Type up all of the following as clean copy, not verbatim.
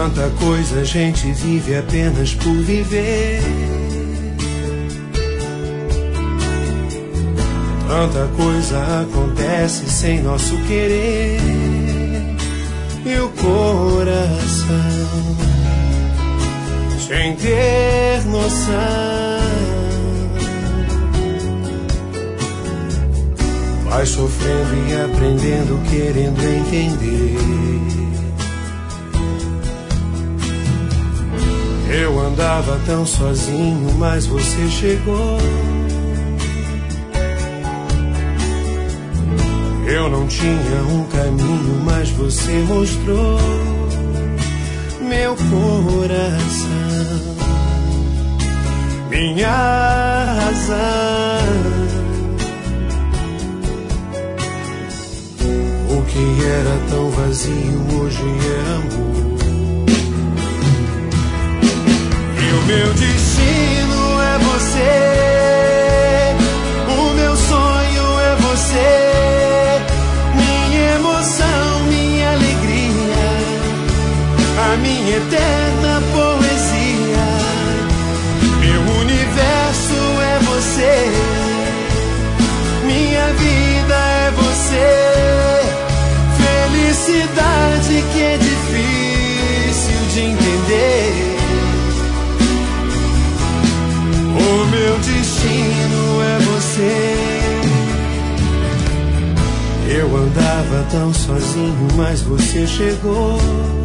Tanta coisa a gente vive apenas por viver. Tanta coisa acontece sem nosso querer. E o coração, sem ter noção, vai sofrendo e aprendendo, querendo entender. Eu andava tão sozinho, mas você chegou. Eu não tinha um caminho, mas você mostrou. Meu coração, minha razão. O que era tão vazio hoje é amor. E o meu destino é você. O meu sonho é você. A minha eterna poesia, meu universo é você, minha vida é você, felicidade que é difícil de entender. O meu destino é você. Eu andava tão sozinho, mas você chegou.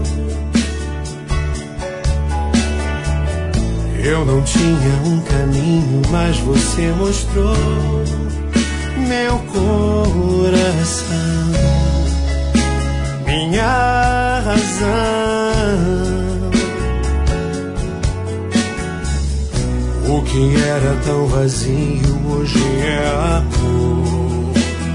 Eu não tinha um caminho, mas você mostrou. Meu coração, minha razão. O que era tão vazio hoje é amor.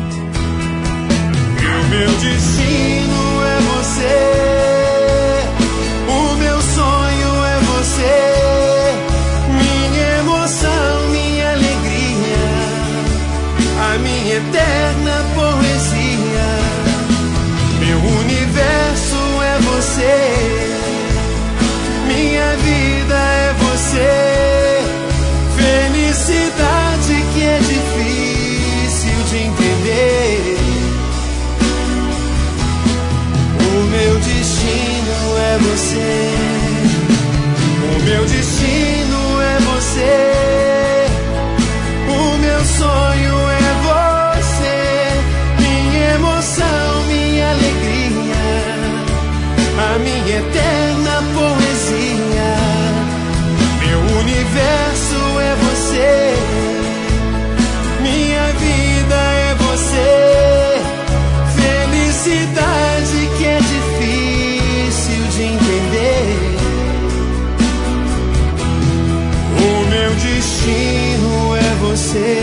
E o meu destino é você. O meu sonho é você. A minha eterna poesia, meu universo é você, minha vida é você, felicidade que é difícil de entender. O meu destino é você, o meu destino é você, o meu sonho é minha alegria, a minha eterna poesia, meu universo é você, minha vida é você, felicidade que é difícil de entender. O meu destino é você.